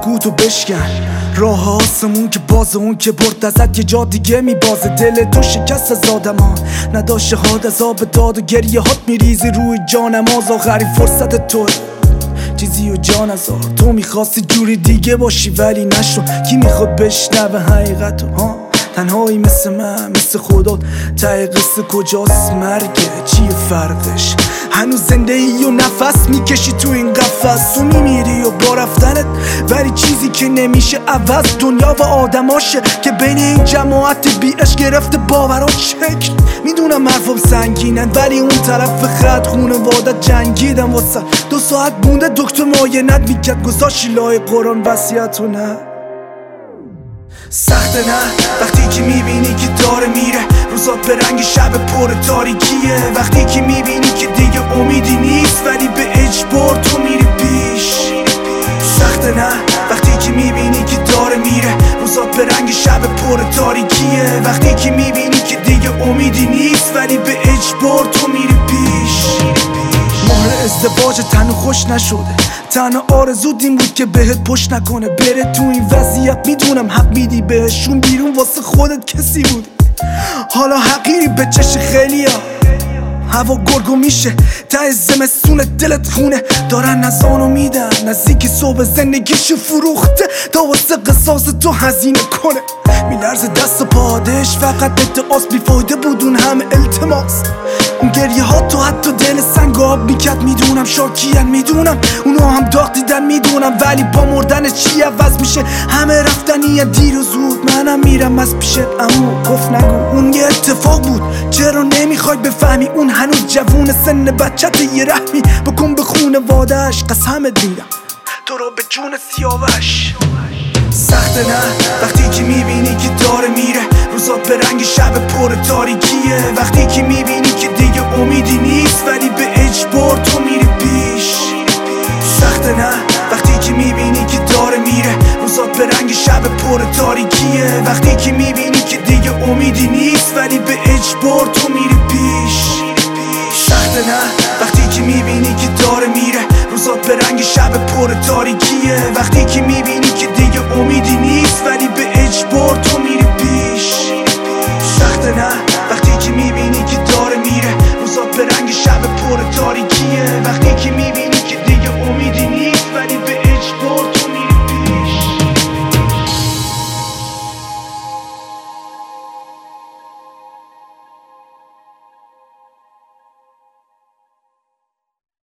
بگو تو بشکن راه آسمون که بازه، اون که برد ازت یه جا دیگه میبازه. دل تو شکست از آدمان نداشت شهاد از آب داد و گریه هات میریزی روی جانماز. آخرین فرصت تو چیزی و جان ازار، تو میخواستی جوری دیگه باشی ولی نشو. کی میخواد بشنوه حقیقتو ها؟ تنهایی مثل من، مثل خودت. ته قصه کجاست؟ مرگه چیه فرقش؟ هنوز زنده ای و نفس میکشی تو این قفس. تو میمیری و با رفتنت، ولی چیزی که نمیشه عوض دنیا و آدماشه که بین این جماعت بی عشق گرفته باورات شکل. میدونم حرفم سنگینن ولی اون طرف خط خونوادت جنگیدن واسه 2 ساعت مونده دکتر معاینت میکرد گذاشتی لای قرآن وصیتو نه. سخته نه وقتی که میبینی که داره میره، روزات به رنگ شب پر تاریکیه. وقتی که میبینی که دیگه امیدی نیست ولی به اجبار تو میری پیش. سخته نه وقتی که میبینی که داره میره، روزات به رنگ شب پر تاریکیه. وقتی که میبینی که دیگه امیدی نیست ولی به اجبار تو میری پیش. مهر ازدواج تنو خوش نشده، تنها آرزود این بود که بهت پشت نکنه. بره تو این وضعیت میدونم حق میدی بهشون، بیرون واسه خودت کسی بودی حالا حقیری به چش خیلیا. هوا گرگو میشه ته زمستون دلت خونه، دارن نزانو میدن نزدیکی صبح زندگیشو فروخته تا واسه قصاص تو هزینه کنه. میلرزه دست و پادش فقط ادعاست بیفایده بود اون همه التماس. اون گریه ها تو حتی دل سنگ آب میکرد. میدونم شاکیان، میدونم اونا هم داغ دیدن، میدونم ولی با مردن چی عوض میشه؟ همه رفتنیه دیر و زود، منم میرم از پیشت اما گفت نگو اون یه اتفاق بود. چرا نمیخوای بفهمی اون هنوز جوون سن بچت؟ یه رحمی بکن به خونواده‌اش، قسمت میدم تو رو به جون سیاوش. سخته نه وقتی که میبینی که داره میره، روزات به رنگ شب پر تاریکیه. وقتی که میبینی که دیگه امیدی نیست ولی به اجبار تو میری پیش. سخته نه وقتی که میبینی که داره میره، روزات به رنگ شب پر تاریکیه. وقتی که میبینی که دیگه امیدی نیست ولی به اجبار تو میری پیش. سخته نه وقتی که میبینی که داره میره، روزات به رنگ شب پر تاریکیه. وقتی که میبینی که دیگه امیدی نیست ولی به اجبار تو میری پیش. سخته نه وقتی که میبینی که داره میره، روزات به رنگ شب پر تاریکیه. وقتی که میبینی